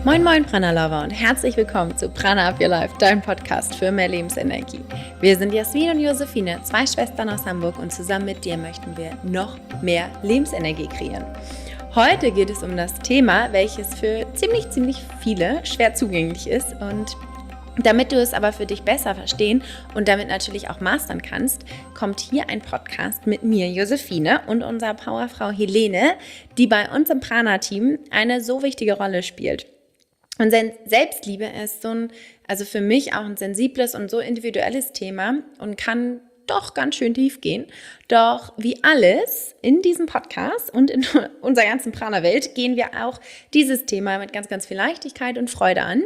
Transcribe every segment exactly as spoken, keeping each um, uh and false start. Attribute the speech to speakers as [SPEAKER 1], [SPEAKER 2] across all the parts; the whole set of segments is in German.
[SPEAKER 1] Moin Moin Prana Lover und herzlich willkommen zu Prana Up Your Life, dein Podcast für mehr Lebensenergie. Wir sind Jasmin und Josephine, zwei Schwestern aus Hamburg und zusammen mit dir möchten wir noch mehr Lebensenergie kreieren. Heute geht es um das Thema, welches für ziemlich, ziemlich viele schwer zugänglich ist, und damit du es aber für dich besser verstehen und damit natürlich auch mastern kannst, kommt hier ein Podcast mit mir, Josephine, und unserer Powerfrau Helene, die bei uns im Prana-Team eine so wichtige Rolle spielt. Und Selbstliebe ist so ein, also für mich auch ein sensibles und so individuelles Thema und kann doch ganz schön tief gehen. Doch wie alles in diesem Podcast und in unserer ganzen Prana-Welt gehen wir auch dieses Thema mit ganz, ganz viel Leichtigkeit und Freude an.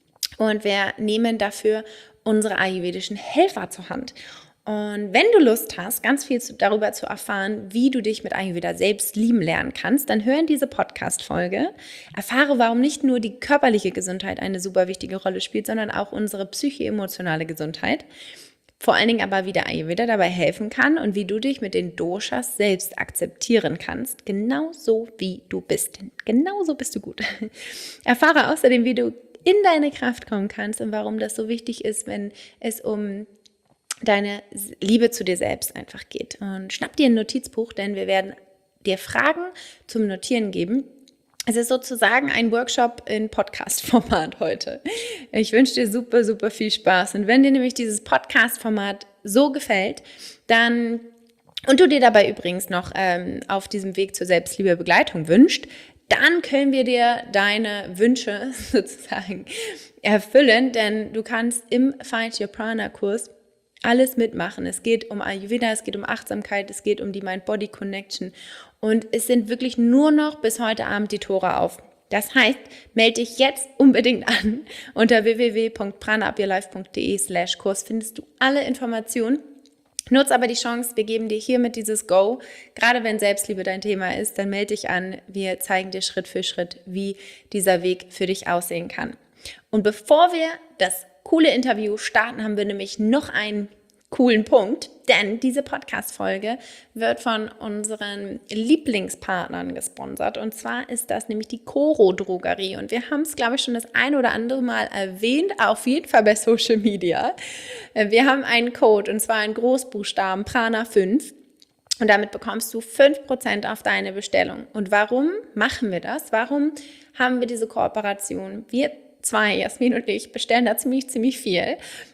[SPEAKER 1] Und wir nehmen dafür unsere ayurvedischen Helfer zur Hand. Und wenn du Lust hast, ganz viel zu, darüber zu erfahren, wie du dich mit Ayurveda selbst lieben lernen kannst, dann hör in diese Podcast-Folge. Erfahre, warum nicht nur die körperliche Gesundheit eine super wichtige Rolle spielt, sondern auch unsere psycho-emotionale Gesundheit. Vor allen Dingen aber, wie der Ayurveda dabei helfen kann und wie du dich mit den Doshas selbst akzeptieren kannst, genauso wie du bist. Genauso bist du gut. Erfahre außerdem, wie du in deine Kraft kommen kannst und warum das so wichtig ist, wenn es um deine Liebe zu dir selbst einfach geht. Und schnapp dir ein Notizbuch, denn wir werden dir Fragen zum Notieren geben. Es ist sozusagen ein Workshop in Podcast-Format heute. Ich wünsche dir super, super viel Spaß. Und wenn dir nämlich dieses Podcast-Format so gefällt, dann, und du dir dabei übrigens noch ähm, auf diesem Weg zur Selbstliebe Begleitung wünscht, dann können wir dir deine Wünsche sozusagen erfüllen, denn du kannst im Find Your Prana Kurs alles mitmachen. Es geht um Ayurveda, es geht um Achtsamkeit, es geht um die Mind-Body-Connection und es sind wirklich nur noch bis heute Abend die Tore auf. Das heißt, melde dich jetzt unbedingt an. Unter w w w punkt prana up your life punkt d e slash Kurs findest du alle Informationen. Nutz aber die Chance, wir geben dir hiermit dieses Go. Gerade wenn Selbstliebe dein Thema ist, dann melde dich an. Wir zeigen dir Schritt für Schritt, wie dieser Weg für dich aussehen kann. Und bevor wir das coole Interview starten, haben wir nämlich noch einen coolen Punkt, denn diese Podcast-Folge wird von unseren Lieblingspartnern gesponsert, und zwar ist das nämlich die Coro Drogerie, und wir haben es, glaube ich, schon das ein oder andere Mal erwähnt, auf jeden Fall bei Social Media. Wir haben einen Code, und zwar in Großbuchstaben Prana fünf, und damit bekommst du fünf Prozent auf deine Bestellung. Und warum machen wir das? Warum haben wir diese Kooperation? Wir zwei, Jasmin und ich, bestellen da ziemlich, ziemlich viel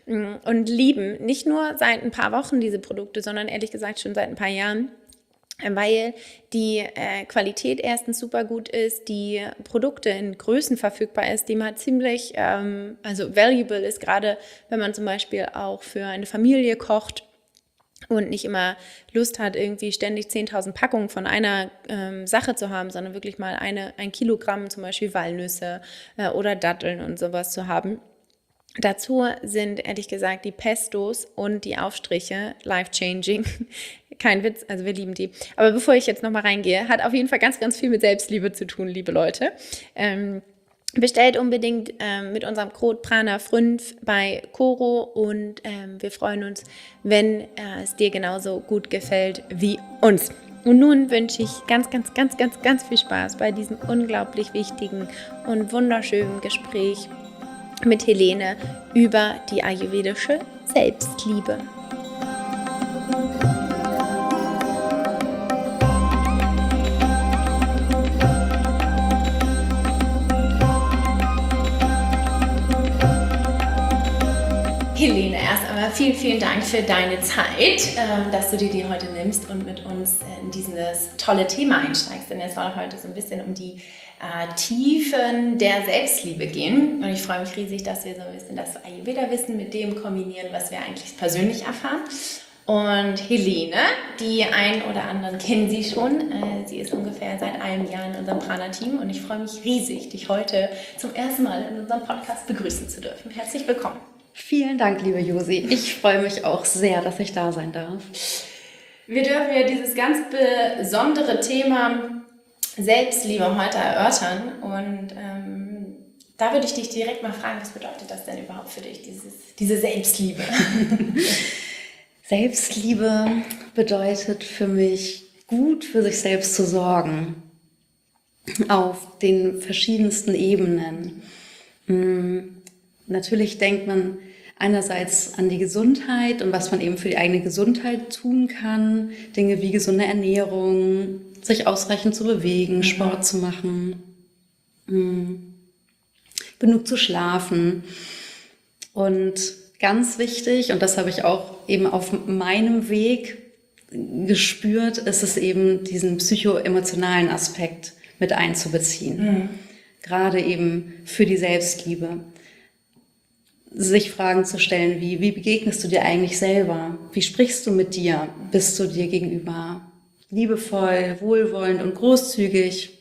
[SPEAKER 1] und lieben nicht nur seit ein paar Wochen diese Produkte, sondern ehrlich gesagt schon seit ein paar Jahren, weil die äh, Qualität erstens super gut ist, die Produkte in Größen verfügbar ist, die man ziemlich, ähm, also valuable ist, gerade wenn man zum Beispiel auch für eine Familie kocht und nicht immer Lust hat, irgendwie ständig zehntausend Packungen von einer ähm, Sache zu haben, sondern wirklich mal eine, ein Kilogramm zum Beispiel Walnüsse äh, oder Datteln und sowas zu haben. Dazu sind ehrlich gesagt die Pestos und die Aufstriche life-changing. Kein Witz, also wir lieben die. Aber bevor ich jetzt nochmal reingehe, hat auf jeden Fall ganz, ganz viel mit Selbstliebe zu tun, liebe Leute. Ähm, Bestellt unbedingt ähm, mit unserem Code Prana fünf bei Coro, und ähm, wir freuen uns, wenn äh, es dir genauso gut gefällt wie uns. Und nun wünsche ich ganz, ganz, ganz, ganz, ganz viel Spaß bei diesem unglaublich wichtigen und wunderschönen Gespräch mit Helene über die ayurvedische Selbstliebe. Helene, erst einmal vielen, vielen Dank für deine Zeit, dass du dir die heute nimmst und mit uns in dieses tolle Thema einsteigst. Denn es soll heute so ein bisschen um die äh, Tiefen der Selbstliebe gehen. Und ich freue mich riesig, dass wir so ein bisschen das Ayurveda-Wissen mit dem kombinieren, was wir eigentlich persönlich erfahren. Und Helene, die einen oder anderen kennen sie schon. Äh, sie ist ungefähr seit einem Jahr in unserem Prana-Team, und ich freue mich riesig, dich heute zum ersten Mal in unserem Podcast begrüßen zu dürfen. Herzlich willkommen.
[SPEAKER 2] Vielen Dank, liebe Josi. Ich freue mich auch sehr, dass ich da sein darf.
[SPEAKER 1] Wir dürfen ja dieses ganz besondere Thema Selbstliebe heute erörtern. Und ähm, da würde ich dich direkt mal fragen, was bedeutet das denn überhaupt für dich, dieses, diese Selbstliebe?
[SPEAKER 2] Selbstliebe bedeutet für mich, gut für sich selbst zu sorgen. auf den verschiedensten Ebenen. Natürlich denkt man einerseits an die Gesundheit und was man eben für die eigene Gesundheit tun kann. Dinge wie gesunde Ernährung, sich ausreichend zu bewegen, mhm. Sport zu machen, mh, genug zu schlafen. Und ganz wichtig, und das habe ich auch eben auf meinem Weg gespürt, ist es eben, diesen psychoemotionalen Aspekt mit einzubeziehen. Mhm. Gerade eben für die Selbstliebe. Sich Fragen zu stellen wie, wie begegnest du dir eigentlich selber? Wie sprichst du mit dir? Bist du dir gegenüber liebevoll, wohlwollend und großzügig?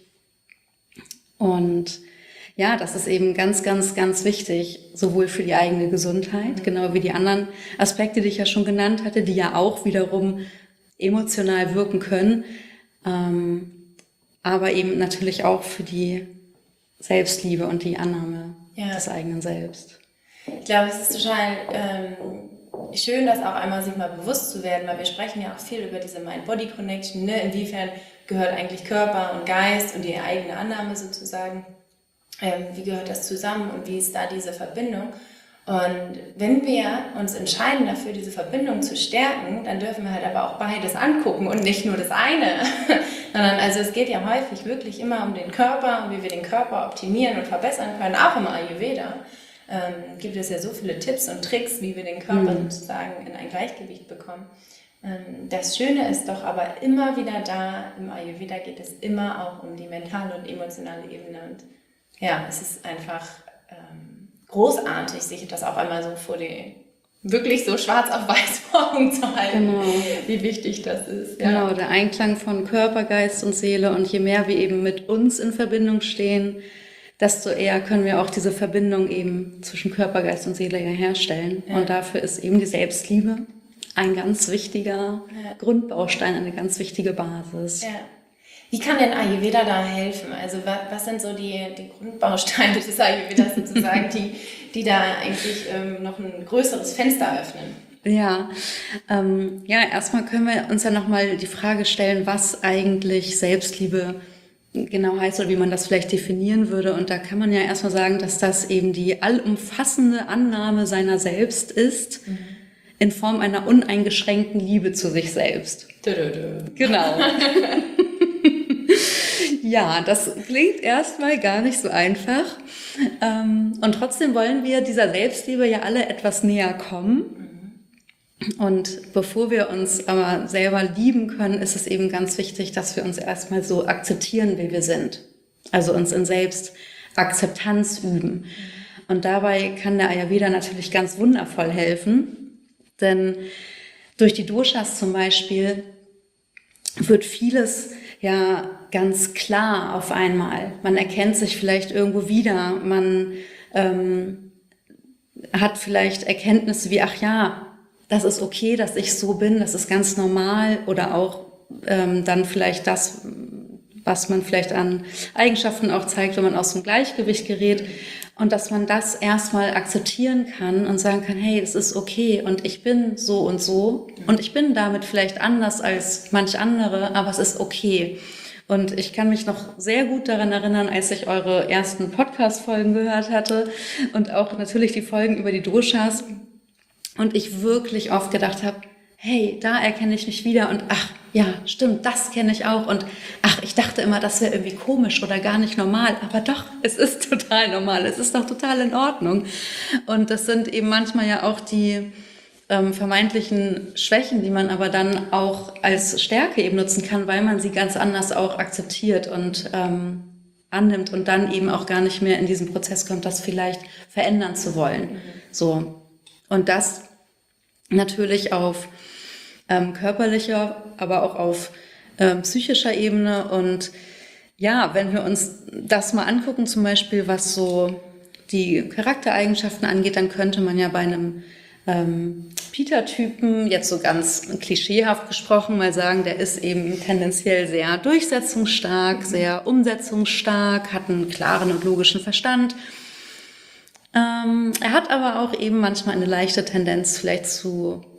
[SPEAKER 2] Und ja, das ist eben ganz, ganz, ganz wichtig, sowohl für die eigene Gesundheit, genau wie die anderen Aspekte, die ich ja schon genannt hatte, die ja auch wiederum emotional wirken können, ähm, aber eben natürlich auch für die Selbstliebe und die Annahme ja. des eigenen Selbst.
[SPEAKER 1] Ich glaube, es ist total ähm, schön, das auch einmal sich mal bewusst zu werden, weil wir sprechen ja auch viel über diese Mind-Body-Connection, ne? Inwiefern gehört eigentlich Körper und Geist und die eigene Annahme sozusagen, ähm, wie gehört das zusammen und wie ist da diese Verbindung? Und wenn wir uns entscheiden dafür, diese Verbindung zu stärken, dann dürfen wir halt aber auch beides angucken und nicht nur das eine, sondern also es geht ja häufig wirklich immer um den Körper und wie wir den Körper optimieren und verbessern können, auch im Ayurveda. Ähm, gibt es ja so viele Tipps und Tricks, wie wir den Körper mhm. sozusagen in ein Gleichgewicht bekommen. Ähm, das Schöne ist doch aber immer wieder da, im Ayurveda geht es immer auch um die mentale und emotionale Ebene. Und ja, es ist einfach ähm, großartig, sich das auch einmal so vor die, wirklich so schwarz auf weiß vor Augen zu halten, genau. wie wichtig das ist. Ja.
[SPEAKER 2] Genau, der Einklang von Körper, Geist und Seele. Und je mehr wir eben mit uns in Verbindung stehen, desto eher können wir auch diese Verbindung eben zwischen Körper, Geist und Seele ja herstellen. Ja. Und dafür ist eben die Selbstliebe ein ganz wichtiger ja. Grundbaustein, eine ganz wichtige Basis.
[SPEAKER 1] Ja. Wie kann denn Ayurveda da helfen? Also was, was sind so die, die Grundbausteine des Ayurvedas sozusagen, die, die da eigentlich ähm, noch ein größeres Fenster öffnen?
[SPEAKER 2] Ja, ähm, ja, erstmal können wir uns ja nochmal die Frage stellen, was eigentlich Selbstliebe genau heißt oder wie man das vielleicht definieren würde. Und da kann man ja erstmal sagen, dass das eben die allumfassende Annahme seiner selbst ist, mhm. in Form einer uneingeschränkten Liebe zu sich selbst.
[SPEAKER 1] Dö, dö, dö.
[SPEAKER 2] Genau. Ja, das klingt erstmal gar nicht so einfach. Und trotzdem wollen wir dieser Selbstliebe ja alle etwas näher kommen. Und bevor wir uns aber selber lieben können, ist es eben ganz wichtig, dass wir uns erstmal so akzeptieren, wie wir sind. Also uns in Selbstakzeptanz üben. Und dabei kann der Ayurveda natürlich ganz wundervoll helfen. Denn durch die Doshas zum Beispiel wird vieles ja ganz klar auf einmal. Man erkennt sich vielleicht irgendwo wieder. Man ähm, hat vielleicht Erkenntnisse wie, ach ja, das ist okay, dass ich so bin, das ist ganz normal. Oder auch ähm, dann vielleicht das, was man vielleicht an Eigenschaften auch zeigt, wenn man aus dem Gleichgewicht gerät. Und dass man das erstmal akzeptieren kann und sagen kann, hey, es ist okay und ich bin so und so. Und ich bin damit vielleicht anders als manch andere, aber es ist okay. Und ich kann mich noch sehr gut daran erinnern, als ich eure ersten Podcast-Folgen gehört hatte und auch natürlich die Folgen über die Doshas. Und ich wirklich oft gedacht habe, hey, da erkenne ich mich wieder und ach, ja, stimmt, das kenne ich auch und ach, ich dachte immer, das wäre irgendwie komisch oder gar nicht normal, aber doch, es ist total normal, es ist doch total in Ordnung. Und das sind eben manchmal ja auch die ähm, vermeintlichen Schwächen, die man aber dann auch als Stärke eben nutzen kann, weil man sie ganz anders auch akzeptiert und ähm, annimmt und dann eben auch gar nicht mehr in diesen Prozess kommt, das vielleicht verändern zu wollen. Mhm. So. Und das natürlich auf ähm, körperlicher, aber auch auf ähm, psychischer Ebene. Und ja, wenn wir uns das mal angucken, zum Beispiel was so die Charaktereigenschaften angeht, dann könnte man ja bei einem ähm, Pitta-Typen, jetzt so ganz klischeehaft gesprochen, mal sagen, der ist eben tendenziell sehr durchsetzungsstark, sehr umsetzungsstark, hat einen klaren und logischen Verstand. Ähm, er hat aber auch eben manchmal eine leichte Tendenz vielleicht zu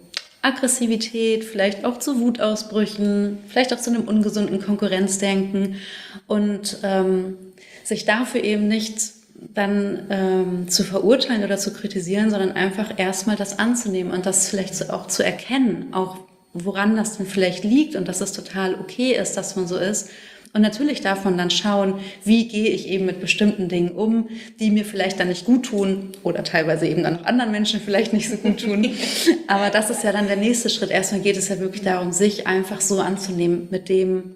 [SPEAKER 2] Aggressivität, vielleicht auch zu Wutausbrüchen, vielleicht auch zu einem ungesunden Konkurrenzdenken und ähm, sich dafür eben nicht dann ähm, zu verurteilen oder zu kritisieren, sondern einfach erstmal das anzunehmen und das vielleicht auch zu erkennen, auch woran das denn vielleicht liegt und dass es total okay ist, dass man so ist. Und natürlich darf man dann schauen, wie gehe ich eben mit bestimmten Dingen um, die mir vielleicht dann nicht gut tun oder teilweise eben dann auch anderen Menschen vielleicht nicht so gut tun. Aber das ist ja dann der nächste Schritt. Erstmal geht es ja wirklich darum, sich einfach so anzunehmen, mit dem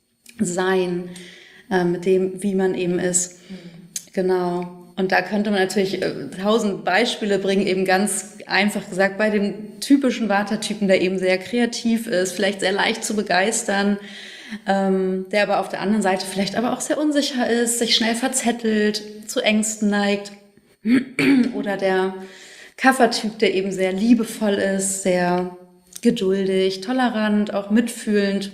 [SPEAKER 2] Sein, äh, mit dem, wie man eben ist. Genau. Und da könnte man natürlich äh, tausend Beispiele bringen, eben ganz einfach gesagt, bei dem typischen Vata-Typen, der eben sehr kreativ ist, vielleicht sehr leicht zu begeistern, ähm, der aber auf der anderen Seite vielleicht aber auch sehr unsicher ist, sich schnell verzettelt, zu Ängsten neigt. Oder der Kapha-Typ, der eben sehr liebevoll ist, sehr geduldig, tolerant, auch mitfühlend,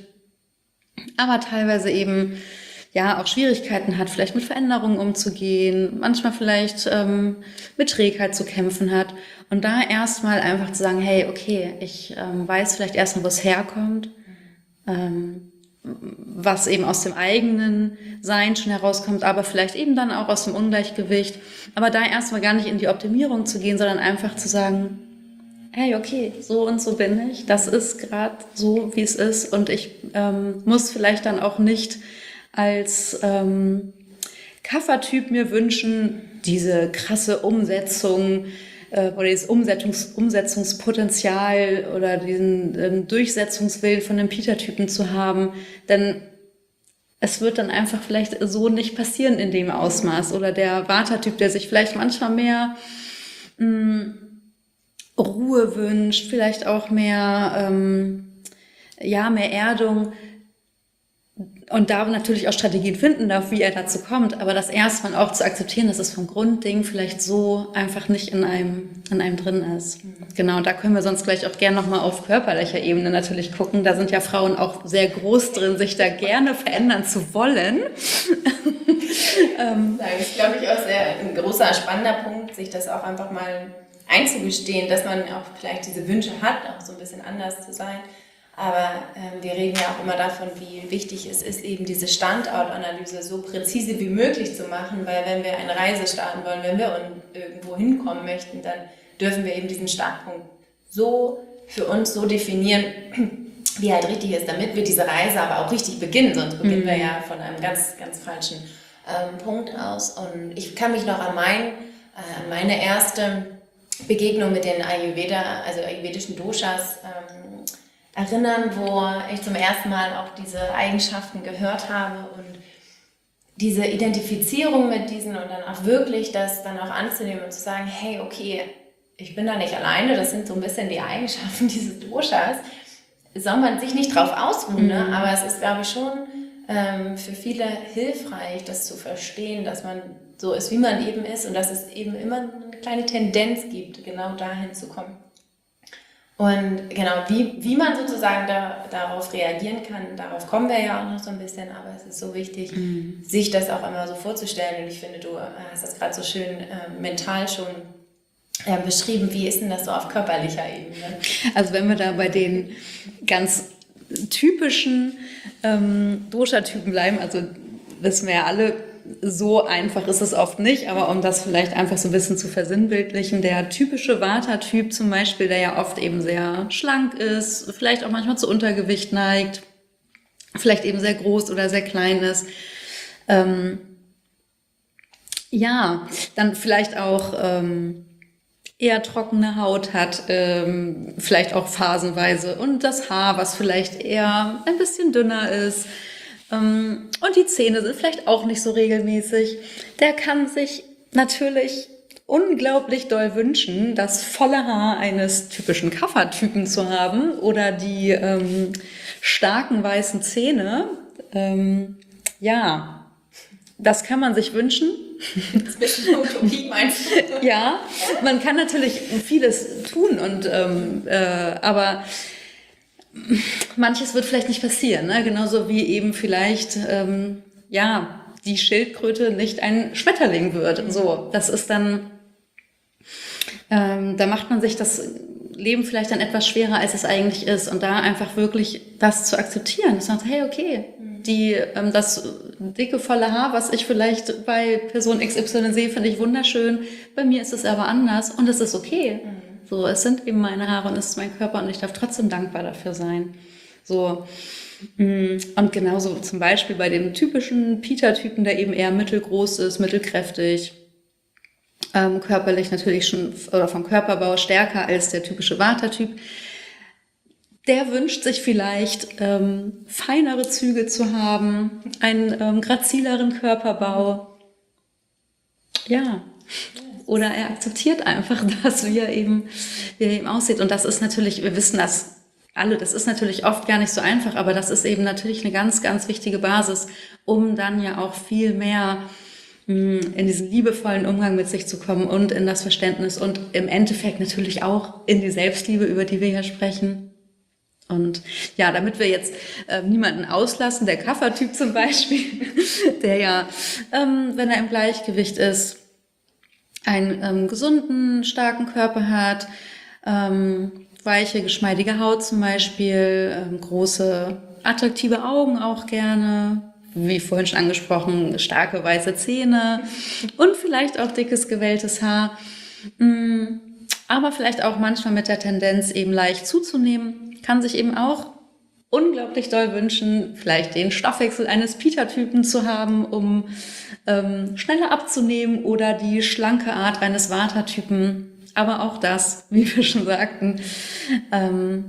[SPEAKER 2] aber teilweise eben ja auch Schwierigkeiten hat, vielleicht mit Veränderungen umzugehen, manchmal vielleicht ähm, mit Trägheit zu kämpfen hat. Und da erstmal einfach zu sagen, hey, okay, ich ähm, weiß vielleicht erstmal, wo es herkommt, ähm, was eben aus dem eigenen Sein schon herauskommt, aber vielleicht eben dann auch aus dem Ungleichgewicht. Aber da erstmal gar nicht in die Optimierung zu gehen, sondern einfach zu sagen, hey, okay, so und so bin ich. Das ist gerade so, wie es ist. Und ich ähm, muss vielleicht dann auch nicht als ähm, Kapha-Typ mir wünschen, diese krasse Umsetzung äh, oder dieses Umsetzungs- Umsetzungspotenzial oder diesen ähm, Durchsetzungswillen von einem Pitta-Typen zu haben, denn es wird dann einfach vielleicht so nicht passieren in dem Ausmaß. Oder der Vata-Typ, der sich vielleicht manchmal mehr mh, Ruhe wünscht, vielleicht auch mehr, ähm, ja, mehr Erdung, und da natürlich auch Strategien finden darf, wie er dazu kommt, aber das erstmal auch zu akzeptieren, dass es vom Grundding vielleicht so einfach nicht in einem, in einem drin ist. Mhm. Genau, und da können wir sonst gleich auch gerne nochmal auf körperlicher Ebene natürlich gucken. Da sind ja Frauen auch sehr groß drin, sich da gerne verändern zu wollen.
[SPEAKER 1] ähm, das ist, glaube ich, auch sehr ein großer, spannender Punkt, sich das auch einfach mal einzugestehen, dass man auch vielleicht diese Wünsche hat, auch so ein bisschen anders zu sein. Aber ähm, wir reden ja auch immer davon, wie wichtig es ist, eben diese Standortanalyse so präzise wie möglich zu machen, weil wenn wir eine Reise starten wollen, wenn wir irgendwo hinkommen möchten, dann dürfen wir eben diesen Startpunkt so für uns so definieren, wie halt richtig ist, damit wir diese Reise aber auch richtig beginnen, sonst beginnen mhm. wir ja von einem ganz, ganz falschen ähm, Punkt aus. Und ich kann mich noch an, mein, äh, an meine erste Begegnung mit den Ayurveda, also ayurvedischen Doshas, ähm, erinnern, wo ich zum ersten Mal auch diese Eigenschaften gehört habe und diese Identifizierung mit diesen und dann auch wirklich das dann auch anzunehmen und zu sagen, hey, okay, ich bin da nicht alleine, das sind so ein bisschen die Eigenschaften dieses Doshas, soll man sich nicht drauf ausruhen, ne? Mhm. Aber es ist, glaube ich, schon ähm, für viele hilfreich, das zu verstehen, dass man so ist, wie man eben ist und dass es eben immer eine kleine Tendenz gibt, genau dahin zu kommen. Und genau, wie, wie man sozusagen da, darauf reagieren kann, darauf kommen wir ja auch noch so ein bisschen, aber es ist so wichtig, mhm. sich das auch immer so vorzustellen. Und ich finde, du hast das gerade so schön äh, mental schon äh, beschrieben. Wie ist denn das so auf körperlicher Ebene?
[SPEAKER 2] Also wenn wir da bei den ganz typischen ähm, Dosha-Typen bleiben, also wissen wir ja alle, so einfach ist es oft nicht, aber um das vielleicht einfach so ein bisschen zu versinnbildlichen, der typische Vata-Typ zum Beispiel, der ja oft eben sehr schlank ist, vielleicht auch manchmal zu Untergewicht neigt, vielleicht eben sehr groß oder sehr klein ist, ähm, ja, dann vielleicht auch ähm, eher trockene Haut hat, ähm, vielleicht auch phasenweise und das Haar, was vielleicht eher ein bisschen dünner ist, und die Zähne sind vielleicht auch nicht so regelmäßig. Der kann sich natürlich unglaublich doll wünschen, das volle Haar eines typischen Kapha-Typen zu haben oder die ähm, starken weißen Zähne. Ähm, ja, das kann man sich wünschen.
[SPEAKER 1] Das ist ein bisschen Utopie, meinst du?
[SPEAKER 2] Ja, man kann natürlich vieles tun, und ähm, äh, aber manches wird vielleicht nicht passieren, ne? Genauso wie eben vielleicht ähm, ja die Schildkröte nicht ein Schmetterling wird. So, das ist dann, ähm, da macht man sich das Leben vielleicht dann etwas schwerer, als es eigentlich ist. Und da einfach wirklich das zu akzeptieren. Dass man sagt, hey, okay, die, ähm, das dicke, volle Haar, was ich vielleicht bei Person X Y sehe, finde ich wunderschön. Bei mir ist es aber anders und es ist okay. Mhm. So, es sind eben meine Haare und es ist mein Körper und ich darf trotzdem dankbar dafür sein. So. Und genauso zum Beispiel bei dem typischen Peter-Typen, der eben eher mittelgroß ist, mittelkräftig, ähm, körperlich natürlich schon oder vom Körperbau stärker als der typische Vata-Typ. Der wünscht sich vielleicht ähm, feinere Züge zu haben, einen ähm, grazileren Körperbau. Ja. Oder er akzeptiert einfach das, wie er eben, wie er eben aussieht. Und das ist natürlich, wir wissen das alle, das ist natürlich oft gar nicht so einfach, aber das ist eben natürlich eine ganz, ganz wichtige Basis, um dann ja auch viel mehr mh, in diesen liebevollen Umgang mit sich zu kommen und in das Verständnis und im Endeffekt natürlich auch in die Selbstliebe, über die wir hier sprechen. Und ja, damit wir jetzt äh, niemanden auslassen, der Kaffertyp zum Beispiel, der ja, ähm, wenn er im Gleichgewicht ist, einen ähm, gesunden, starken Körper hat, ähm, weiche, geschmeidige Haut zum Beispiel, ähm, große, attraktive Augen auch gerne, wie vorhin schon angesprochen, starke, weiße Zähne und vielleicht auch dickes, gewelltes Haar, mm, aber vielleicht auch manchmal mit der Tendenz eben leicht zuzunehmen, kann sich eben auch unglaublich doll wünschen, vielleicht den Stoffwechsel eines Peter-Typen zu haben, um ähm, schneller abzunehmen oder die schlanke Art eines Vata-Typen. Aber auch das, wie wir schon sagten, ähm,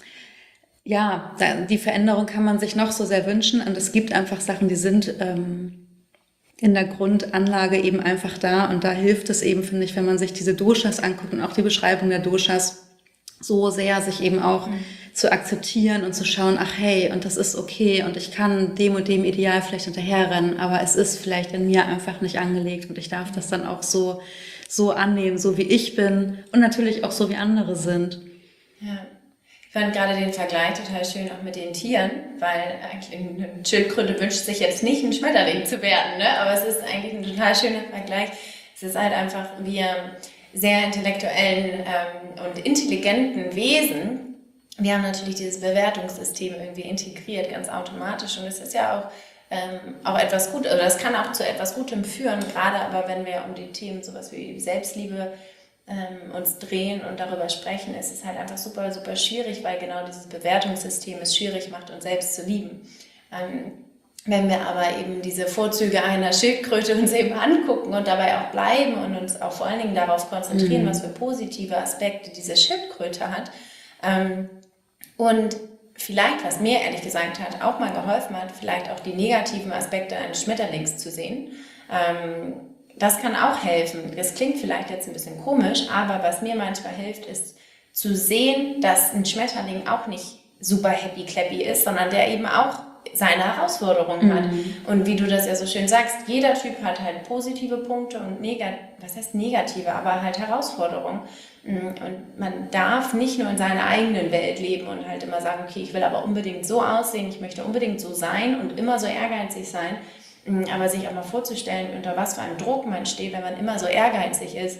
[SPEAKER 2] ja, da, die Veränderung kann man sich noch so sehr wünschen. Und es gibt einfach Sachen, die sind ähm, in der Grundanlage eben einfach da. Und da hilft es eben, finde ich, wenn man sich diese Doshas anguckt und auch die Beschreibung der Doshas so sehr, sich eben auch mhm. zu akzeptieren und zu schauen, ach hey, und das ist okay und ich kann dem und dem Ideal vielleicht hinterherrennen, aber es ist vielleicht in mir einfach nicht angelegt und ich darf das dann auch so so annehmen, so wie ich bin und natürlich auch so wie andere sind.
[SPEAKER 1] Ja, ich fand gerade den Vergleich total schön auch mit den Tieren, weil eigentlich eine Schildkröte wünscht sich jetzt nicht, ein Schmetterling zu werden, ne? Aber es ist eigentlich ein total schöner Vergleich. Es ist halt einfach, wir sehr intellektuellen ähm, und intelligenten Wesen, wir haben natürlich dieses Bewertungssystem irgendwie integriert, ganz automatisch und es ist ja auch Ähm, auch etwas gut, oder das kann auch zu etwas Gutem führen, gerade aber wenn wir um die Themen sowas wie Selbstliebe ähm, uns drehen und darüber sprechen, ist es halt einfach super, super schwierig, weil genau dieses Bewertungssystem es schwierig macht, uns selbst zu lieben. Ähm, wenn wir aber eben diese Vorzüge einer Schildkröte uns eben angucken und dabei auch bleiben und uns auch vor allen Dingen darauf konzentrieren, mhm. was für positive Aspekte diese Schildkröte hat ähm, und vielleicht, was mir ehrlich gesagt hat, auch mal geholfen hat, vielleicht auch die negativen Aspekte eines Schmetterlings zu sehen. Ähm, das kann auch helfen. Das klingt vielleicht jetzt ein bisschen komisch, aber was mir manchmal hilft, ist zu sehen, dass ein Schmetterling auch nicht super happy-clappy ist, sondern der eben auch seine Herausforderungen mhm. hat. Und wie du das ja so schön sagst, jeder Typ hat halt positive Punkte und negative, was heißt negative, aber halt Herausforderungen. Und man darf nicht nur in seiner eigenen Welt leben und halt immer sagen, okay, ich will aber unbedingt so aussehen, ich möchte unbedingt so sein und immer so ehrgeizig sein. Aber sich auch mal vorzustellen, unter was für einem Druck man steht, wenn man immer so ehrgeizig ist,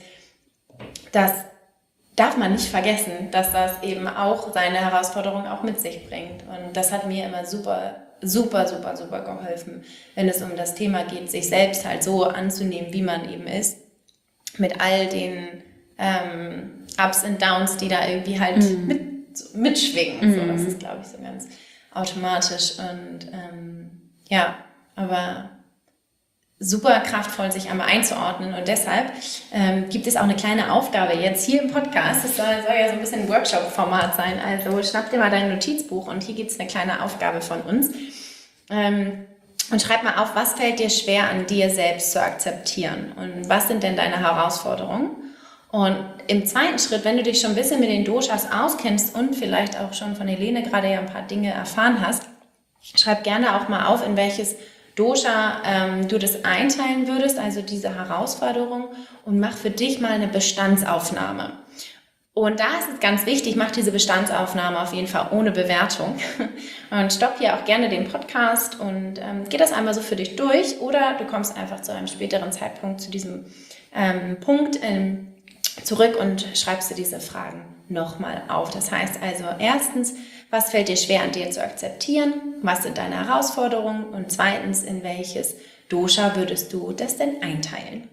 [SPEAKER 1] das darf man nicht vergessen, dass das eben auch seine Herausforderungen auch mit sich bringt. Und das hat mir immer super, super, super, super geholfen, wenn es um das Thema geht, sich selbst halt so anzunehmen, wie man eben ist, mit all den ähm, Ups und Downs, die da irgendwie halt mhm. mit, so, mitschwingen. Mhm. So, das ist, glaube ich, so ganz automatisch. Und ähm, ja, aber super kraftvoll, sich einmal einzuordnen. Und deshalb ähm, gibt es auch eine kleine Aufgabe jetzt hier im Podcast. Das soll, soll ja so ein bisschen ein Workshop-Format sein. Also schnapp dir mal dein Notizbuch und hier gibt es eine kleine Aufgabe von uns. Ähm, und schreib mal auf, was fällt dir schwer an dir selbst zu akzeptieren? Und was sind denn deine Herausforderungen? Und im zweiten Schritt, wenn du dich schon ein bisschen mit den Doshas auskennst und vielleicht auch schon von Helene gerade ja ein paar Dinge erfahren hast, schreib gerne auch mal auf, in welches Dosha ähm, du das einteilen würdest, also diese Herausforderung, und mach für dich mal eine Bestandsaufnahme. Und da ist es ganz wichtig, mach diese Bestandsaufnahme auf jeden Fall ohne Bewertung und stopp hier auch gerne den Podcast und ähm, geh das einmal so für dich durch oder du kommst einfach zu einem späteren Zeitpunkt zu diesem ähm, Punkt, in zurück und schreibst dir diese Fragen nochmal auf. Das heißt also erstens, was fällt dir schwer an dir zu akzeptieren? Was sind deine Herausforderungen? Und zweitens, in welches Dosha würdest du das denn einteilen?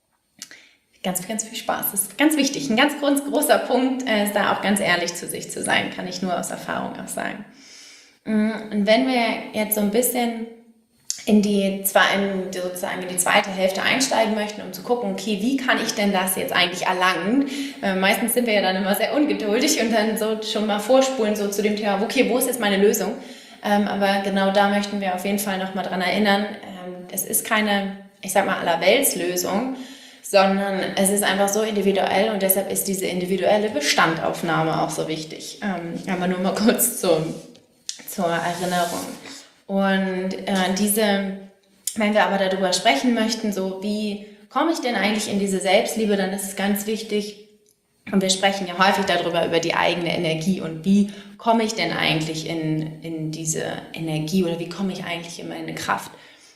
[SPEAKER 1] Ganz, ganz viel Spaß. Das ist ganz wichtig. Ein ganz groß, großer Punkt ist da auch ganz ehrlich zu sich zu sein, kann ich nur aus Erfahrung auch sagen. Und wenn wir jetzt so ein bisschen in die, in, sozusagen in die zweite Hälfte einsteigen möchten, um zu gucken, okay, wie kann ich denn das jetzt eigentlich erlangen? Äh, meistens sind wir ja dann immer sehr ungeduldig und dann so schon mal vorspulen so zu dem Thema, okay, wo ist jetzt meine Lösung? Ähm, aber genau da möchten wir auf jeden Fall nochmal dran erinnern, ähm, es ist keine, ich sag mal, allerweltslösung, sondern es ist einfach so individuell und deshalb ist diese individuelle Bestandaufnahme auch so wichtig. Ähm, aber nur mal kurz zur, zur Erinnerung. Und äh, diese, wenn wir aber darüber sprechen möchten, so wie komme ich denn eigentlich in diese Selbstliebe, dann ist es ganz wichtig, und wir sprechen ja häufig darüber, über die eigene Energie und wie komme ich denn eigentlich in, in diese Energie oder wie komme ich eigentlich in meine Kraft.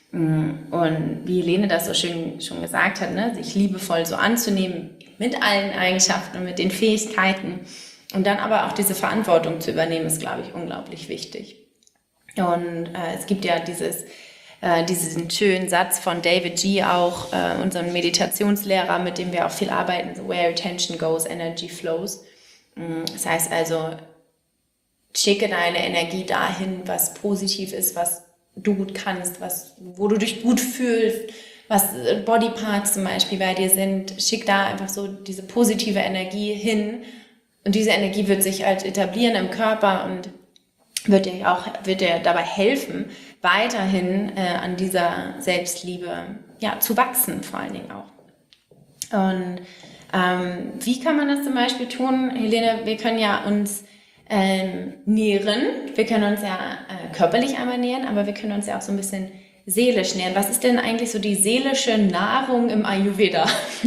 [SPEAKER 1] Und wie Helene das so schön schon gesagt hat, ne, sich liebevoll so anzunehmen mit allen Eigenschaften und mit den Fähigkeiten und dann aber auch diese Verantwortung zu übernehmen, ist, glaube ich, unglaublich wichtig. Und äh, es gibt ja dieses, äh, diesen schönen Satz von David G. auch, äh, unserem Meditationslehrer, mit dem wir auch viel arbeiten, so where attention goes, energy flows. Das heißt also, schicke deine Energie dahin, was positiv ist, was du gut kannst, was, wo du dich gut fühlst, was Bodyparts zum Beispiel bei dir sind. Schick da einfach so diese positive Energie hin und diese Energie wird sich halt etablieren im Körper und wird dir auch wird dir dabei helfen, weiterhin äh, an dieser Selbstliebe ja, zu wachsen, vor allen Dingen auch. Und ähm, wie kann man das zum Beispiel tun? Helene, wir können ja uns ähm, nähren, wir können uns ja äh, körperlich einmal nähren, aber wir können uns ja auch so ein bisschen seelisch nähren. Was ist denn eigentlich so die seelische Nahrung im Ayurveda?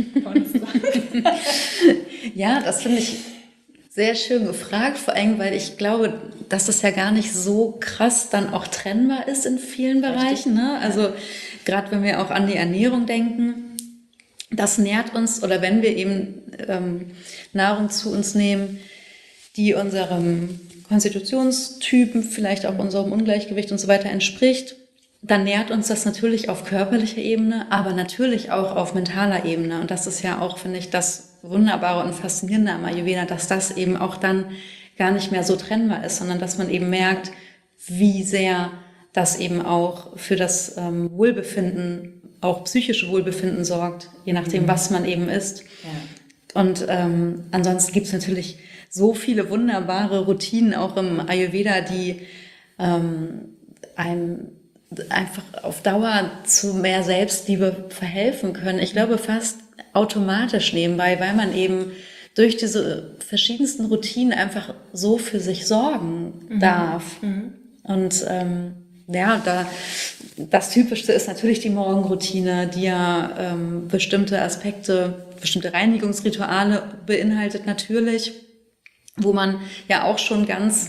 [SPEAKER 2] Ja, das finde ich sehr schön gefragt, vor allem, weil ich glaube, dass das ja gar nicht so krass dann auch trennbar ist in vielen Bereichen. Ne? Also gerade wenn wir auch an die Ernährung denken, das nährt uns, oder wenn wir eben ähm, Nahrung zu uns nehmen, die unserem Konstitutionstypen, vielleicht auch unserem Ungleichgewicht und so weiter entspricht, dann nährt uns das natürlich auf körperlicher Ebene, aber natürlich auch auf mentaler Ebene. Und das ist ja auch, finde ich, das Wunderbare und Faszinierende am Ayurveda, dass das eben auch dann gar nicht mehr so trennbar ist, sondern dass man eben merkt, wie sehr das eben auch für das ähm, Wohlbefinden, auch psychische Wohlbefinden sorgt, je nachdem, mhm. was man eben isst. Ja. Und ähm, ansonsten gibt es natürlich so viele wunderbare Routinen auch im Ayurveda, die ähm, einem einfach auf Dauer zu mehr Selbstliebe verhelfen können. Ich glaube fast automatisch nebenbei, weil man eben durch diese verschiedensten Routinen einfach so für sich sorgen mhm. darf. Mhm. Und ähm, ja, da das Typischste ist natürlich die Morgenroutine, die ja ähm, bestimmte Aspekte, bestimmte Reinigungsrituale beinhaltet natürlich, wo man ja auch schon ganz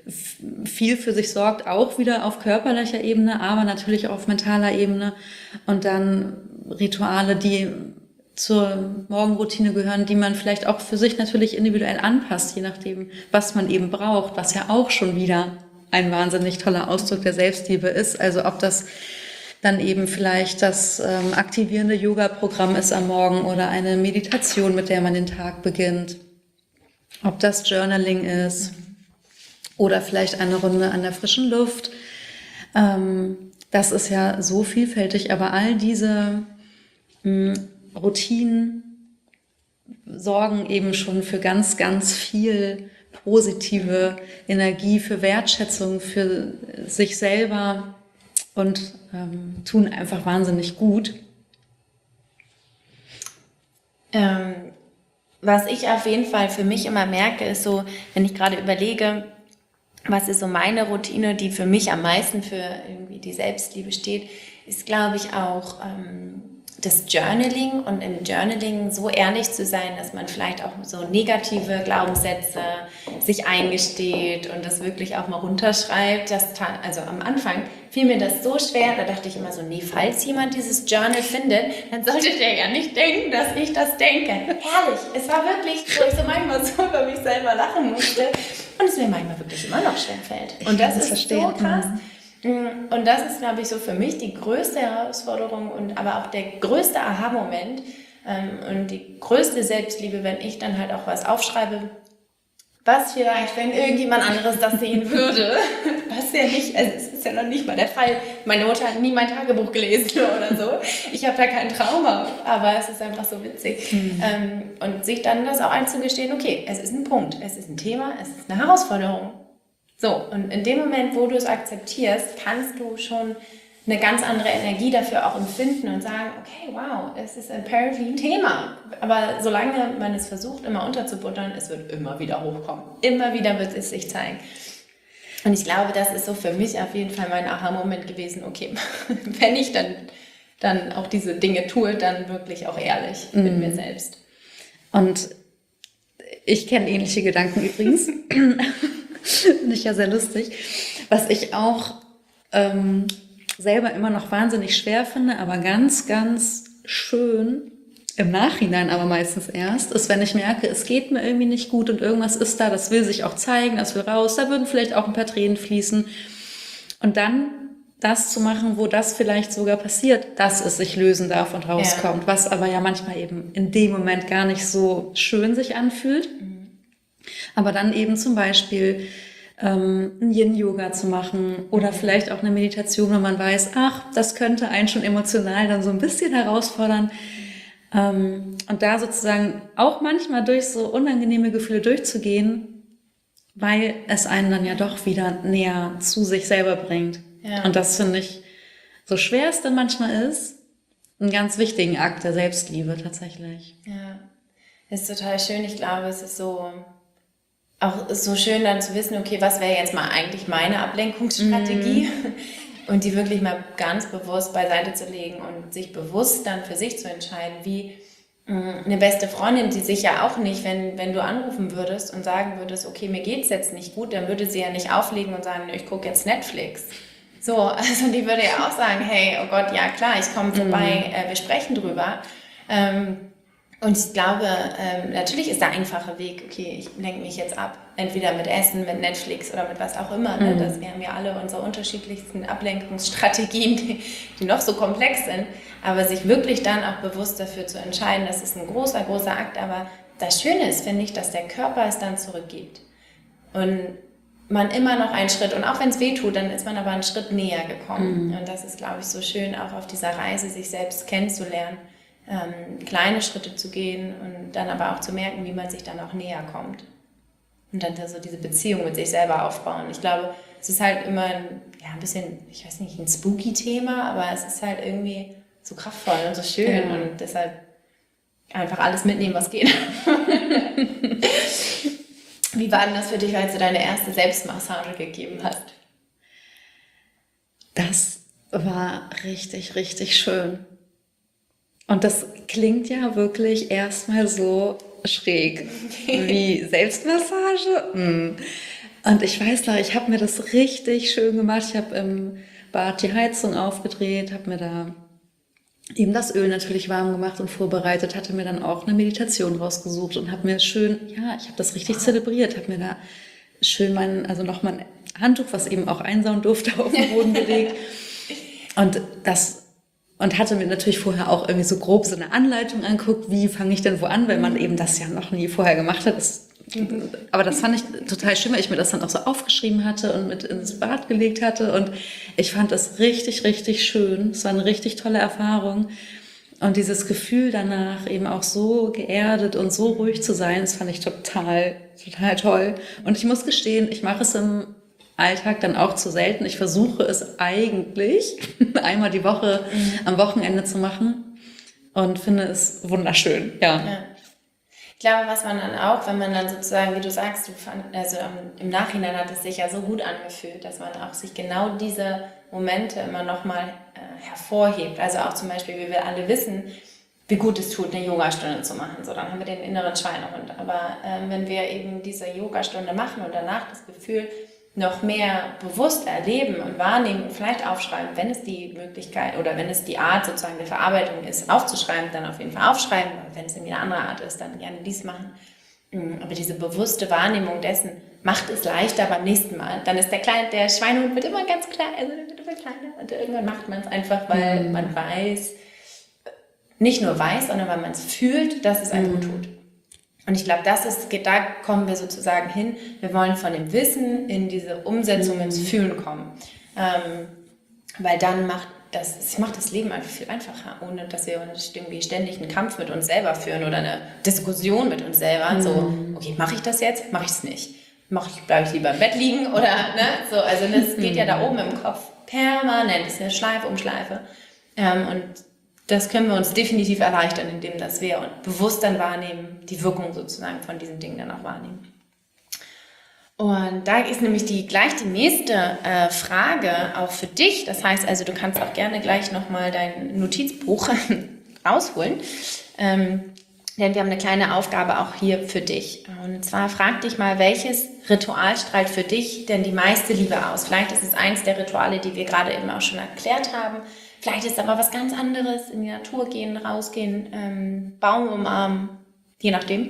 [SPEAKER 2] viel für sich sorgt, auch wieder auf körperlicher Ebene, aber natürlich auch auf mentaler Ebene. Und dann Rituale, die zur Morgenroutine gehören, die man vielleicht auch für sich natürlich individuell anpasst, je nachdem, was man eben braucht, was ja auch schon wieder ein wahnsinnig toller Ausdruck der Selbstliebe ist. Also ob das dann eben vielleicht das ähm, aktivierende Yoga-Programm ist am Morgen oder eine Meditation, mit der man den Tag beginnt. Ob das Journaling ist oder vielleicht eine Runde an der frischen Luft. Ähm, das ist ja so vielfältig, aber all diese mh, Routinen sorgen eben schon für ganz, ganz viel positive Energie, für Wertschätzung, für sich selber und ähm, tun einfach wahnsinnig gut.
[SPEAKER 1] Ähm, was ich auf jeden Fall für mich immer merke, ist so, wenn ich gerade überlege, was ist so meine Routine, die für mich am meisten für irgendwie die Selbstliebe steht, ist, glaube ich, auch ähm, das Journaling und im Journaling so ehrlich zu sein, dass man vielleicht auch so negative Glaubenssätze sich eingesteht und das wirklich auch mal runterschreibt. Das tat, also am Anfang fiel mir das so schwer, da dachte ich immer so, nee, falls jemand dieses Journal findet, dann sollte der ja nicht denken, dass ich das denke. Herrlich, es war wirklich, wo ich so manchmal so über mich selber lachen musste und es mir manchmal wirklich immer noch schwer fällt. Und das ist
[SPEAKER 2] verstehen.
[SPEAKER 1] so krass. Und das ist, glaube ich, so für mich die größte Herausforderung und aber auch der größte Aha-Moment ähm, und die größte Selbstliebe, wenn ich dann halt auch was aufschreibe, was vielleicht, wenn irgendjemand anderes das sehen würde, was ja nicht, also es ist ja noch nicht mal der Fall. Meine Mutter hat nie mein Tagebuch gelesen oder so. Ich habe da kein Trauma, aber es ist einfach so witzig. Mhm. Ähm, und sich dann das auch einzugestehen, okay, es ist ein Punkt, es ist ein Thema, es ist eine Herausforderung. So, und in dem Moment, wo du es akzeptierst, kannst du schon eine ganz andere Energie dafür auch empfinden und sagen, okay, wow, es ist apparently ein Thema. Aber solange man es versucht, immer unterzubuttern, es wird immer wieder hochkommen. Immer wieder wird es sich zeigen. Und ich glaube, das ist so für mich auf jeden Fall mein Aha-Moment gewesen, okay, wenn ich dann, dann auch diese Dinge tue, dann wirklich auch ehrlich mm. mit mir selbst.
[SPEAKER 2] Und ich kenne ähnliche Gedanken übrigens. Finde ich ja sehr lustig. Was ich auch ähm, selber immer noch wahnsinnig schwer finde, aber ganz, ganz schön, im Nachhinein aber meistens erst, ist, wenn ich merke, es geht mir irgendwie nicht gut und irgendwas ist da, das will sich auch zeigen, das will raus, da würden vielleicht auch ein paar Tränen fließen. Und dann das zu machen, wo das vielleicht sogar passiert, dass es sich lösen darf und rauskommt, ja. Was aber ja manchmal eben in dem Moment gar nicht so schön sich anfühlt. Mhm. Aber dann eben zum Beispiel ähm, ein Yin-Yoga zu machen oder vielleicht auch eine Meditation, wenn man weiß, ach, das könnte einen schon emotional dann so ein bisschen herausfordern. Ähm, und da sozusagen auch manchmal durch so unangenehme Gefühle durchzugehen, weil es einen dann ja doch wieder näher zu sich selber bringt. Ja. Und das finde ich, so schwer es dann manchmal ist, einen ganz wichtigen Akt der Selbstliebe tatsächlich.
[SPEAKER 1] Ja, ist total schön. Ich glaube, es ist so... auch so schön dann zu wissen, okay, was wäre jetzt mal eigentlich meine Ablenkungsstrategie mm. und die wirklich mal ganz bewusst beiseite zu legen und sich bewusst dann für sich zu entscheiden, wie mh, eine beste Freundin, die sich ja auch nicht, wenn, wenn du anrufen würdest und sagen würdest, okay, mir geht's jetzt nicht gut, dann würde sie ja nicht auflegen und sagen, ich gucke jetzt Netflix. So, also die würde ja auch sagen, hey, oh Gott, ja klar, ich komme vorbei, mm. äh, wir sprechen drüber. Ähm, Und ich glaube, ähm, natürlich ist der einfache Weg, okay, ich lenke mich jetzt ab, entweder mit Essen, mit Netflix oder mit was auch immer. Ne?
[SPEAKER 2] Mhm.
[SPEAKER 1] Das, wir haben ja alle unsere unterschiedlichsten Ablenkungsstrategien, die, die noch so komplex sind. Aber sich wirklich dann auch bewusst dafür zu entscheiden, das ist ein großer, großer Akt. Aber das Schöne ist, finde ich, dass der Körper es dann zurückgibt. Und man immer noch einen Schritt, und auch wenn es weh tut, dann ist man aber einen Schritt näher gekommen. Mhm. Und das ist, glaube ich, so schön, auch auf dieser Reise sich selbst kennenzulernen. Ähm, kleine Schritte zu gehen und dann aber auch zu merken, wie man sich dann auch näher kommt. Und dann so diese Beziehung mit sich selber aufbauen. Ich glaube, es ist halt immer ein, ja, ein bisschen, ich weiß nicht, ein spooky Thema, aber es ist halt irgendwie so kraftvoll und so schön ja. Und deshalb einfach alles mitnehmen, was geht. Wie war denn das für dich, als du deine erste Selbstmassage gegeben hast?
[SPEAKER 2] Das war richtig, richtig schön. Und das klingt ja wirklich erstmal so schräg wie Selbstmassage. Und ich weiß noch, ich habe mir das richtig schön gemacht. Ich habe im Bad die Heizung aufgedreht, habe mir da eben das Öl natürlich warm gemacht und vorbereitet, hatte mir dann auch eine Meditation rausgesucht und habe mir schön, ja, ich habe das richtig zelebriert, habe mir da schön mein, also noch mein Handtuch, was eben auch einsauen durfte, auf den Boden gelegt. Und das Und hatte mir natürlich vorher auch irgendwie so grob so eine Anleitung angeguckt, wie fange ich denn wo an, weil man eben das ja noch nie vorher gemacht hat. Das, aber das fand ich total schön, weil ich mir das dann auch so aufgeschrieben hatte und mit ins Bad gelegt hatte. Und ich fand das richtig, richtig schön. Es war eine richtig tolle Erfahrung. Und dieses Gefühl danach eben auch so geerdet und so ruhig zu sein, das fand ich total, total toll. Und ich muss gestehen, ich mache es im Alltag dann auch zu selten. Ich versuche es eigentlich einmal die Woche mhm. am Wochenende zu machen und finde es wunderschön. Ja.
[SPEAKER 1] ja. Ich glaube, was man dann auch, wenn man dann sozusagen, wie du sagst, du fand, also im Nachhinein hat es sich ja so gut angefühlt, dass man auch sich genau diese Momente immer nochmal äh, hervorhebt. Also auch zum Beispiel, wie wir alle wissen, wie gut es tut, eine Yogastunde zu machen. So, dann haben wir den inneren Schweinehund. Aber äh, wenn wir eben diese Yogastunde machen und danach das Gefühl noch mehr bewusst erleben und wahrnehmen und vielleicht aufschreiben, wenn es die Möglichkeit oder wenn es die Art sozusagen der Verarbeitung ist, aufzuschreiben, dann auf jeden Fall aufschreiben. Und wenn es irgendwie eine andere Art ist, dann gerne dies machen. Aber diese bewusste Wahrnehmung dessen macht es leichter beim nächsten Mal. Dann ist der kleine, der Schweinehund wird immer ganz klein, also der wird immer kleiner. Und irgendwann macht man es einfach, weil mhm. man weiß, nicht nur weiß, sondern weil man es fühlt, dass es einem gut tut. Und ich glaube, das ist, da kommen wir sozusagen hin. Wir wollen von dem Wissen in diese Umsetzung, ins Fühlen kommen. Ähm, weil dann macht das, es macht das Leben einfach viel einfacher, ohne dass wir irgendwie ständig einen Kampf mit uns selber führen oder eine Diskussion mit uns selber. Mhm. So, okay, mache ich das jetzt? Mache ich es nicht? Mache ich, bleibe ich lieber im Bett liegen? Oder, ne? So, also das geht ja da oben im Kopf permanent. Das ist eine Schleife um Schleife. Ähm, und das können wir uns definitiv erleichtern, indem dass wir bewusst dann wahrnehmen, die Wirkung sozusagen von diesen Dingen dann auch wahrnehmen. Und da ist nämlich die, gleich die nächste äh, Frage auch für dich. Das heißt also, du kannst auch gerne gleich nochmal dein Notizbuch rausholen. Ähm, denn wir haben eine kleine Aufgabe auch hier für dich. Und zwar frag dich mal, welches Ritual strahlt für dich denn die meiste Liebe aus? Vielleicht ist es eins der Rituale, die wir gerade eben auch schon erklärt haben. Vielleicht ist aber was ganz anderes, in die Natur gehen, rausgehen, ähm, Baum umarmen, je nachdem.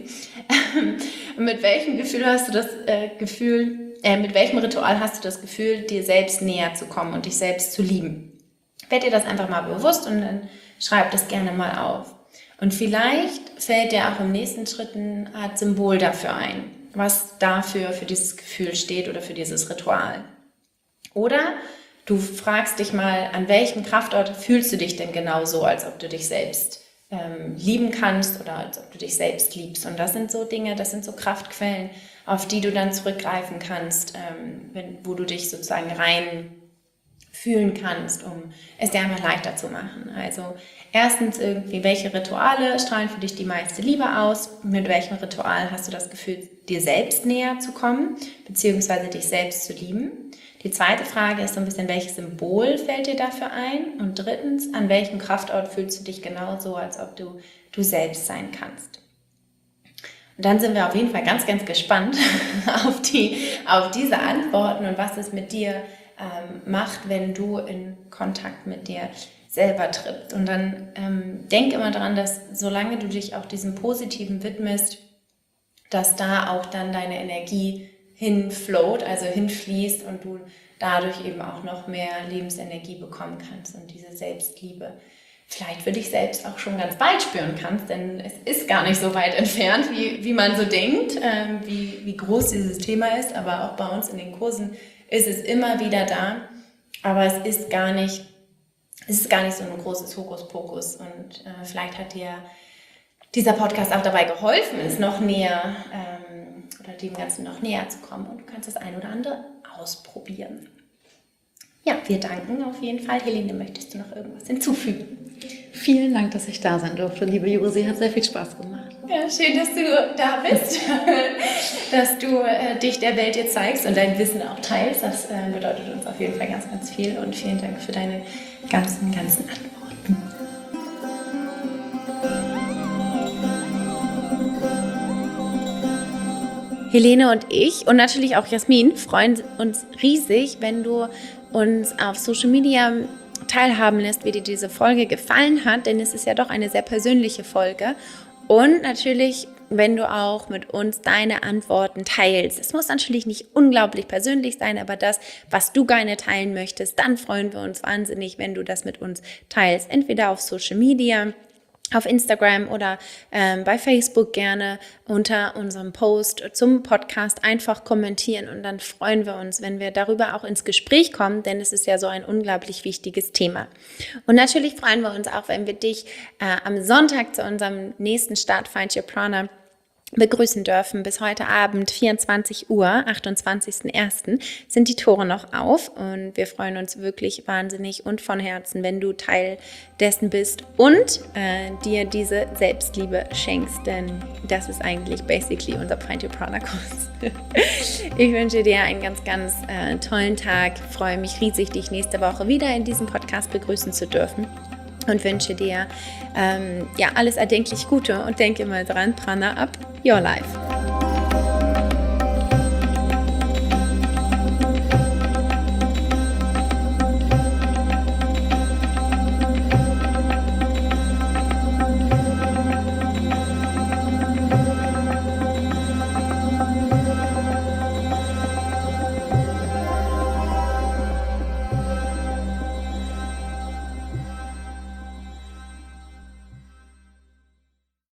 [SPEAKER 1] Mit welchem Gefühl hast du das äh, Gefühl, äh, mit welchem Ritual hast du das Gefühl, dir selbst näher zu kommen und dich selbst zu lieben? Werd dir das einfach mal bewusst und dann schreib das gerne mal auf. Und vielleicht fällt dir auch im nächsten Schritt eine Art Symbol dafür ein, was dafür für dieses Gefühl steht oder für dieses Ritual. Oder du fragst dich mal, an welchem Kraftort fühlst du dich denn genau so, als ob du dich selbst ähm, lieben kannst oder als ob du dich selbst liebst. Und das sind so Dinge, das sind so Kraftquellen, auf die du dann zurückgreifen kannst, ähm, wenn, wo du dich sozusagen rein fühlen kannst, um es dir einfach leichter zu machen. Also erstens irgendwie, welche Rituale strahlen für dich die meiste Liebe aus? Mit welchem Ritual hast du das Gefühl, dir selbst näher zu kommen, beziehungsweise dich selbst zu lieben? Die zweite Frage ist so ein bisschen, welches Symbol fällt dir dafür ein? Und drittens, an welchem Kraftort fühlst du dich genauso, als ob du du selbst sein kannst? Und dann sind wir auf jeden Fall ganz, ganz gespannt auf, die, auf diese Antworten und was es mit dir ähm, macht, wenn du in Kontakt mit dir selber trittst. Und dann ähm, denk immer daran, dass solange du dich auch diesem Positiven widmest, dass da auch dann deine Energie hinflowt, also hinfließt und du dadurch eben auch noch mehr Lebensenergie bekommen kannst und diese Selbstliebe vielleicht für dich selbst auch schon ganz bald spüren kannst, denn es ist gar nicht so weit entfernt, wie, wie man so denkt, ähm, wie, wie groß dieses Thema ist, aber auch bei uns in den Kursen ist es immer wieder da, aber es ist gar nicht, es ist gar nicht so ein großes Hokuspokus und äh, vielleicht hat dir dieser Podcast auch dabei geholfen, es noch näher ähm, oder dem Ganzen noch näher zu kommen und du kannst das ein oder andere ausprobieren. Ja, wir danken auf jeden Fall. Helene, möchtest du noch irgendwas hinzufügen?
[SPEAKER 2] Vielen Dank, dass ich da sein durfte, liebe Josi. Hat sehr viel Spaß gemacht.
[SPEAKER 1] Ja, schön, dass du da bist, dass du äh, dich der Welt jetzt zeigst und dein Wissen auch teilst. Das äh, bedeutet uns auf jeden Fall ganz, ganz viel und vielen Dank für deine ganzen, ganzen Antworten. Helene und ich und natürlich auch Jasmin freuen uns riesig, wenn du uns auf Social Media teilhaben lässt, wie dir diese Folge gefallen hat, denn es ist ja doch eine sehr persönliche Folge. Und natürlich, wenn du auch mit uns deine Antworten teilst. Es muss natürlich nicht unglaublich persönlich sein, aber das, was du gerne teilen möchtest, dann freuen wir uns wahnsinnig, wenn du das mit uns teilst. Entweder auf Social Media, auf Instagram oder ähm, bei Facebook gerne unter unserem Post zum Podcast einfach kommentieren und dann freuen wir uns, wenn wir darüber auch ins Gespräch kommen, denn es ist ja so ein unglaublich wichtiges Thema. Und natürlich freuen wir uns auch, wenn wir dich äh, am Sonntag zu unserem nächsten Start Find Your Prana begrüßen dürfen. Bis heute Abend, vierundzwanzig Uhr, achtundzwanzigsten ersten sind die Tore noch auf und wir freuen uns wirklich wahnsinnig und von Herzen, wenn du Teil dessen bist und äh, dir diese Selbstliebe schenkst, denn das ist eigentlich basically unser Find Your Prana Kurs. Ich wünsche dir einen ganz, ganz äh, tollen Tag, freue mich riesig, dich nächste Woche wieder in diesem Podcast begrüßen zu dürfen. Und wünsche dir ähm, ja, alles erdenklich Gute und denke immer dran, Prana up your life.